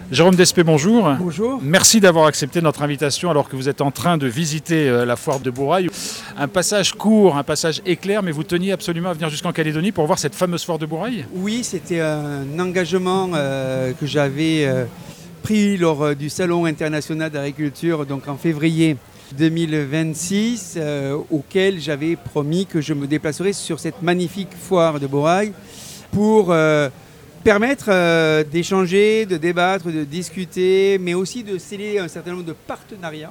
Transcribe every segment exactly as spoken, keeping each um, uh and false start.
Jérôme Despé, bonjour. Bonjour. Merci d'avoir accepté notre invitation alors que vous êtes en train de visiter la foire de Bourail. Un passage court, un passage éclair, mais vous teniez absolument à venir jusqu'en Calédonie pour voir cette fameuse foire de Bourail ? Oui, c'était un engagement euh, que j'avais euh, pris lors du Salon international d'agriculture, donc en février deux mille vingt-six, euh, auquel j'avais promis que je me déplacerais sur cette magnifique foire de Bourail pour euh, permettre euh, d'échanger, de débattre, de discuter, mais aussi de sceller un certain nombre de partenariats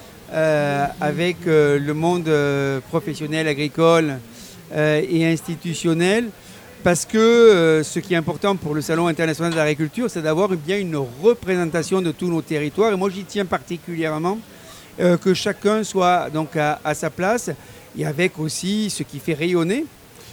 euh, avec euh, le monde euh, professionnel, agricole euh, et institutionnel. Parce que euh, ce qui est important pour le Salon international de l'agriculture, c'est d'avoir bien une représentation de tous nos territoires. Et moi, j'y tiens particulièrement euh, que chacun soit donc à, à sa place, et avec aussi ce qui fait rayonner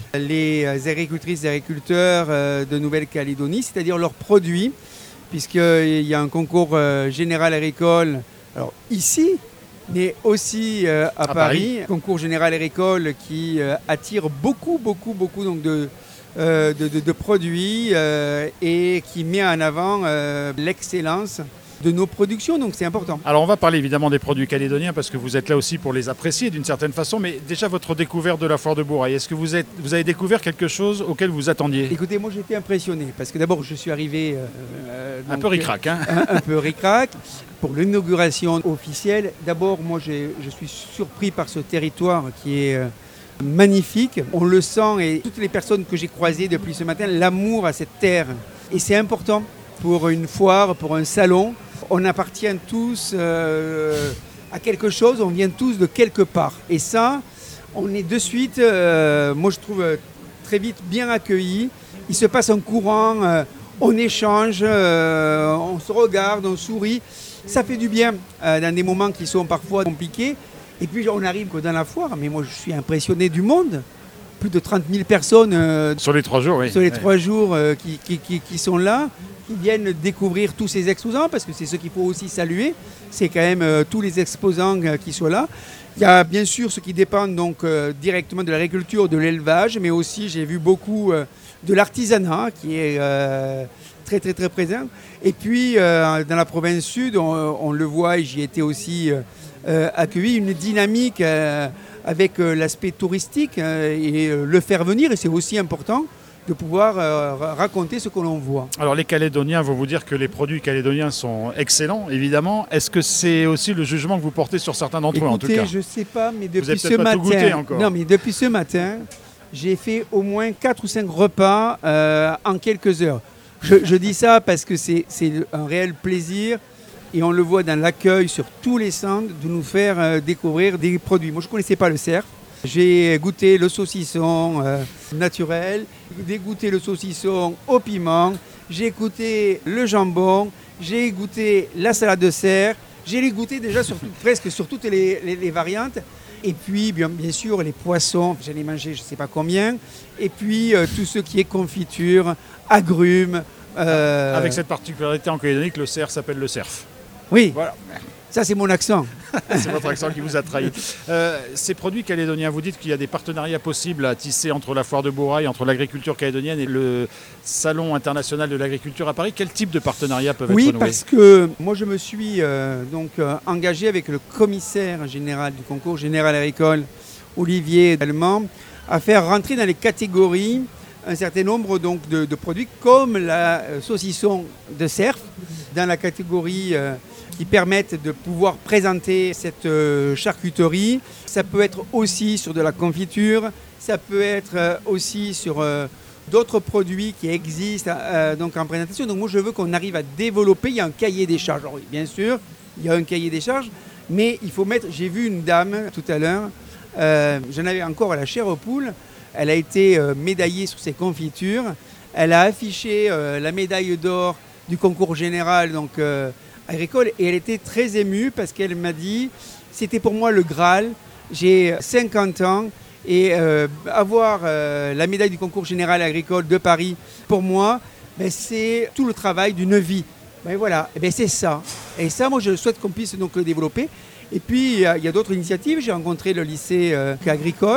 les agricultrices et agriculteurs euh, de Nouvelle-Calédonie, c'est-à-dire leurs produits, puisqu'il y a un concours euh, général agricole alors, ici, mais aussi euh, à, à Paris, Paris, concours général agricole qui euh, attire beaucoup, beaucoup, beaucoup donc, de... Euh, de, de, de produits euh, et qui met en avant euh, l'excellence de nos productions, donc c'est important. Alors on va parler évidemment des produits calédoniens parce que vous êtes là aussi pour les apprécier d'une certaine façon, mais déjà votre découverte de la foire de Bourail, est-ce que vous, êtes, vous avez découvert quelque chose auquel vous attendiez ? Écoutez, moi j'ai été impressionné parce que d'abord je suis arrivé... Euh, donc, un peu ric-rac, hein un, un peu ric-rac. Pour l'inauguration officielle, d'abord moi j'ai, je suis surpris par ce territoire qui est... Euh, magnifique, on le sent et toutes les personnes que j'ai croisées depuis ce matin, l'amour à cette terre. Et c'est important pour une foire, pour un salon. On appartient tous euh, à quelque chose, on vient tous de quelque part. Et ça, on est de suite, euh, moi je trouve très vite bien accueillis. Il se passe un courant, euh, on échange, euh, on se regarde, on sourit. Ça fait du bien euh, dans des moments qui sont parfois compliqués. Et puis on arrive dans la foire, mais moi je suis impressionné du monde. Plus de trente mille personnes euh, sur les trois jours, oui. Sur les oui. trois jours euh, qui, qui, qui, qui sont là, qui viennent découvrir tous ces exposants, parce que c'est ce qu'il faut aussi saluer. C'est quand même euh, tous les exposants euh, qui sont là. Il y a bien sûr ceux qui dépendent donc euh, directement de l'agriculture, de l'élevage, mais aussi j'ai vu beaucoup euh, de l'artisanat qui est euh, très très très présent. Et puis euh, dans la province sud, on, on le voit, et j'y étais aussi. Euh, Euh, accueilli une dynamique euh, avec euh, l'aspect touristique euh, et euh, le faire venir, et c'est aussi important de pouvoir euh, raconter ce que l'on voit. Alors les Calédoniens vont vous dire que les produits calédoniens sont excellents, évidemment. Est-ce que c'est aussi le jugement que vous portez sur certains d'entre eux en tout cas ? Je ne sais pas, mais depuis vous avez ce peut-être pas matin, tout goûté encore. non, mais depuis ce matin, j'ai fait au moins quatre ou cinq repas euh, en quelques heures. Je, je dis ça parce que c'est, c'est un réel plaisir. Et on le voit dans l'accueil sur tous les stands de nous faire euh, découvrir des produits. Moi, je ne connaissais pas le cerf. J'ai goûté le saucisson euh, naturel, j'ai goûté le saucisson au piment, j'ai goûté le jambon, j'ai goûté la salade de cerf, j'ai goûté déjà sur tout, presque sur toutes les, les, les variantes. Et puis, bien, bien sûr, les poissons, j'en ai mangé je ne sais pas combien. Et puis, euh, tout ce qui est confiture, agrumes. Euh... Avec cette particularité en Calédonie que le cerf s'appelle le cerf. Oui, voilà. Ça c'est mon accent. C'est votre accent qui vous a trahi. Euh, ces produits calédoniens, vous dites qu'il y a des partenariats possibles à tisser entre la foire de Bourail, entre l'agriculture calédonienne et le Salon international de l'agriculture à Paris. Quel type de partenariats peuvent oui, être noués ? Oui, parce que moi je me suis euh, donc euh, engagé avec le commissaire général du concours général agricole, Olivier Delmont, à faire rentrer dans les catégories un certain nombre donc, de, de produits comme la euh, saucisson de cerf dans la catégorie euh, qui permettent de pouvoir présenter cette euh, charcuterie. Ça peut être aussi sur de la confiture, ça peut être euh, aussi sur euh, d'autres produits qui existent euh, donc en présentation. Donc moi je veux qu'on arrive à développer, il y a un cahier des charges. Alors oui, bien sûr, il y a un cahier des charges, mais il faut mettre, j'ai vu une dame tout à l'heure, euh, j'en avais encore à la chair aux poules, elle a été euh, médaillée sur ses confitures, elle a affiché euh, la médaille d'or du concours général donc, euh, agricole, et elle était très émue parce qu'elle m'a dit c'était pour moi le Graal, j'ai cinquante ans et euh, avoir euh, la médaille du concours général agricole de Paris pour moi ben, c'est tout le travail d'une vie. Ben, voilà, ben, c'est ça. Et ça moi je souhaite qu'on puisse donc le développer. Et puis il y a, y a d'autres initiatives, j'ai rencontré le lycée euh, agricole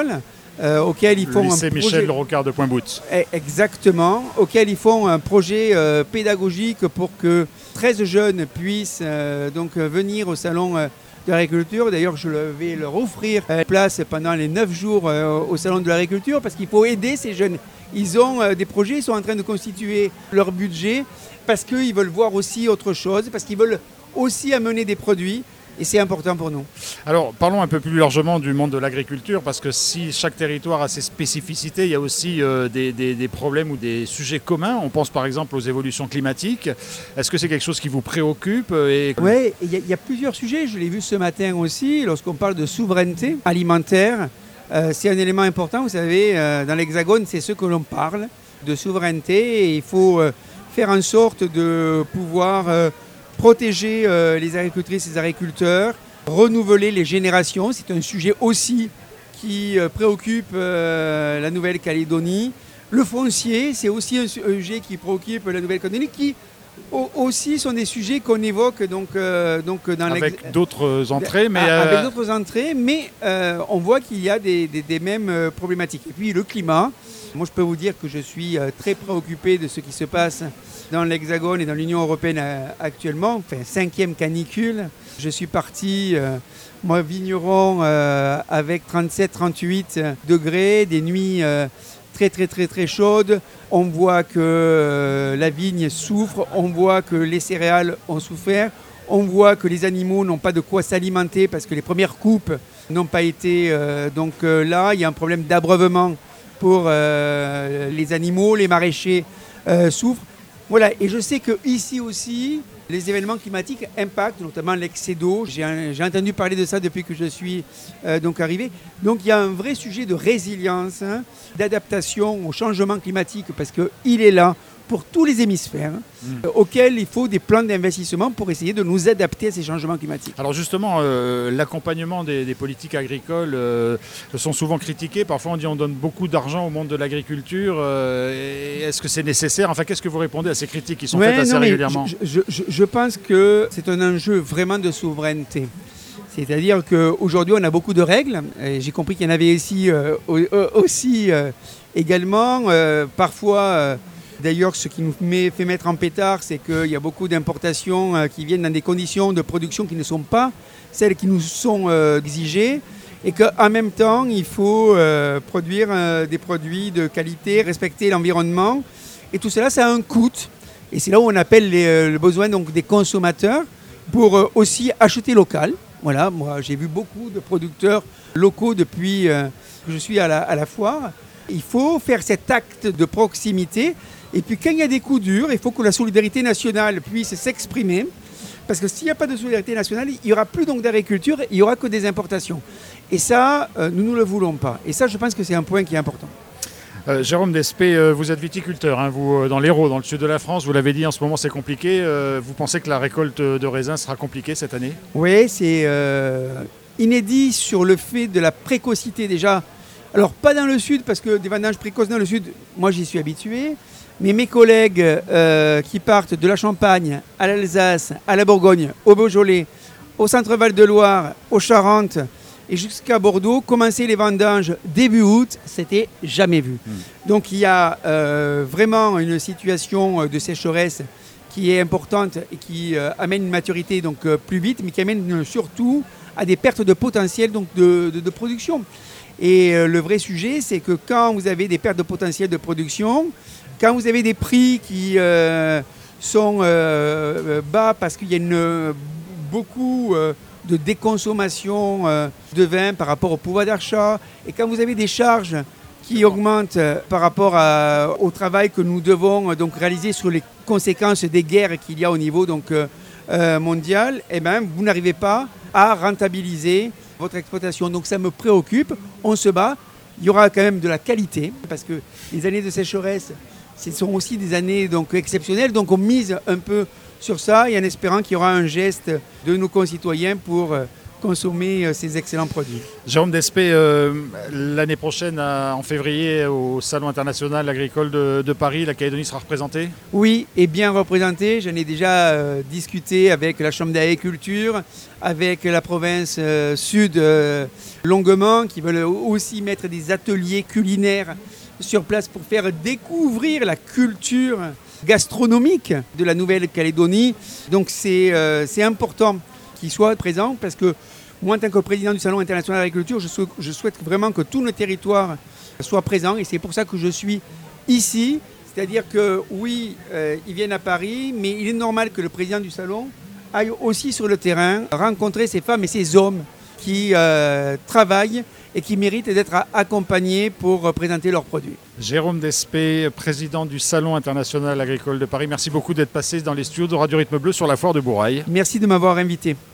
euh, auquel ils font le lycée un projet... Michel Rocard de Pointe-Boute. Exactement, auquel ils font un projet euh, pédagogique pour que treize jeunes puissent euh, donc euh, venir au salon euh, de l'agriculture. D'ailleurs, je vais leur offrir une place pendant les neuf jours euh, au salon de l'agriculture parce qu'il faut aider ces jeunes. Ils ont euh, des projets, ils sont en train de constituer leur budget parce qu'ils veulent voir aussi autre chose, parce qu'ils veulent aussi amener des produits. Et c'est important pour nous. Alors, parlons un peu plus largement du monde de l'agriculture, parce que si chaque territoire a ses spécificités, il y a aussi euh, des, des, des problèmes ou des sujets communs. On pense par exemple aux évolutions climatiques. Est-ce que c'est quelque chose qui vous préoccupe et... Oui, il y, y a plusieurs sujets. Je l'ai vu ce matin aussi, lorsqu'on parle de souveraineté alimentaire. Euh, c'est un élément important. Vous savez, euh, dans l'Hexagone, c'est ce que l'on parle de souveraineté. Et il faut euh, faire en sorte de pouvoir... Euh, protéger euh, les agricultrices et les agriculteurs, renouveler les générations, c'est un sujet aussi qui euh, préoccupe euh, la Nouvelle-Calédonie. Le foncier, c'est aussi un sujet qui préoccupe la Nouvelle-Calédonie, qui au, aussi sont des sujets qu'on évoque donc, euh, donc dans avec d'autres entrées, mais euh... avec euh... d'autres entrées, mais euh, on voit qu'il y a des, des, des mêmes problématiques. Et puis le climat. Moi, je peux vous dire que je suis très préoccupé de ce qui se passe dans l'Hexagone et dans l'Union européenne actuellement. Enfin, cinquième canicule. Je suis parti, euh, moi, vigneron, euh, avec trente-sept trente-huit degrés, des nuits euh, très, très, très, très chaudes. On voit que euh, la vigne souffre, on voit que les céréales ont souffert, on voit que les animaux n'ont pas de quoi s'alimenter parce que les premières coupes n'ont pas été euh, donc euh, là. Il y a un problème d'abreuvement pour euh, les animaux, les maraîchers euh, souffrent. Voilà, et je sais qu'ici aussi, les événements climatiques impactent, notamment l'excès d'eau. J'ai, j'ai entendu parler de ça depuis que je suis euh, donc arrivé. Donc il y a un vrai sujet de résilience, hein, d'adaptation au changement climatique, parce qu'il est là pour tous les hémisphères, mmh. euh, auxquels il faut des plans d'investissement pour essayer de nous adapter à ces changements climatiques. Alors justement, euh, l'accompagnement des, des politiques agricoles euh, sont souvent critiqués. Parfois on dit on donne beaucoup d'argent au monde de l'agriculture. Euh, est-ce que c'est nécessaire? Enfin, qu'est-ce que vous répondez à ces critiques qui sont ouais, faites assez non, régulièrement? je, je, je, je pense que c'est un enjeu vraiment de souveraineté. C'est-à-dire qu'aujourd'hui, on a beaucoup de règles. Et j'ai compris qu'il y en avait ici euh, aussi euh, également. Euh, parfois... Euh, D'ailleurs, ce qui nous met, fait mettre en pétard, c'est qu'il y a beaucoup d'importations euh, qui viennent dans des conditions de production qui ne sont pas celles qui nous sont euh, exigées et qu'en même temps, il faut euh, produire euh, des produits de qualité, respecter l'environnement. Et tout cela, ça a un coût. Et c'est là où on appelle les, euh, le besoin donc, des consommateurs pour euh, aussi acheter local. Voilà, moi, j'ai vu beaucoup de producteurs locaux depuis euh, que je suis à la, à la foire. Il faut faire cet acte de proximité. Et puis quand il y a des coups durs, il faut que la solidarité nationale puisse s'exprimer. Parce que s'il n'y a pas de solidarité nationale, il n'y aura plus donc d'agriculture, il n'y aura que des importations. Et ça, euh, nous ne le voulons pas. Et ça, je pense que c'est un point qui est important. Euh, Jérôme Despé, euh, vous êtes viticulteur, hein, vous, euh, dans l'Hérault, dans le sud de la France, vous l'avez dit, en ce moment c'est compliqué. Euh, vous pensez que la récolte de raisins sera compliquée cette année? Oui, c'est euh, inédit sur le fait de la précocité déjà. Alors pas dans le sud, parce que des vendanges précoces dans le sud, moi j'y suis habitué. Mais mes collègues euh, qui partent de la Champagne à l'Alsace, à la Bourgogne, au Beaujolais, au Centre-Val de Loire, aux Charentes et jusqu'à Bordeaux, commencer les vendanges début août, c'était jamais vu. Mmh. Donc il y a euh, vraiment une situation de sécheresse qui est importante et qui euh, amène une maturité donc, euh, plus vite, mais qui amène surtout à des pertes de potentiel donc, de, de, de production. Et euh, le vrai sujet, c'est que quand vous avez des pertes de potentiel de production, quand vous avez des prix qui euh, sont euh, bas parce qu'il y a une, beaucoup euh, de déconsommation euh, de vin par rapport au pouvoir d'achat, et quand vous avez des charges qui augmentent euh, par rapport à, au travail que nous devons euh, donc, réaliser sur les conséquences des guerres qu'il y a au niveau donc, euh, mondial, eh ben, vous n'arrivez pas à rentabiliser votre exploitation. Donc ça me préoccupe, on se bat. Il y aura quand même de la qualité, parce que les années de sécheresse, ce sont aussi des années donc, exceptionnelles, donc on mise un peu sur ça et en espérant qu'il y aura un geste de nos concitoyens pour euh, consommer euh, ces excellents produits. Jérôme Despé, euh, l'année prochaine, à- en février, au Salon international agricole de, de Paris, la Calédonie sera représentée? Oui, et bien représenté. J'en ai déjà euh, discuté avec la Chambre d'agriculture, avec la province euh, sud euh, longuement, qui veulent aussi mettre des ateliers culinaires sur place pour faire découvrir la culture gastronomique de la Nouvelle-Calédonie. Donc c'est euh, c'est important qu'ils soient présents parce que moi, en tant que président du Salon international d'agriculture, je, sou- je souhaite vraiment que tout le territoire soit présent et c'est pour ça que je suis ici. C'est-à-dire que oui, euh, ils viennent à Paris, mais il est normal que le président du Salon aille aussi sur le terrain rencontrer ces femmes et ces hommes qui euh, travaillent et qui méritent d'être a- accompagnés pour euh, présenter leurs produits. Jérôme Despé, président du Salon international agricole de Paris, merci beaucoup d'être passé dans les studios de Radio Rythme Bleu sur la foire de Bourail. Merci de m'avoir invité.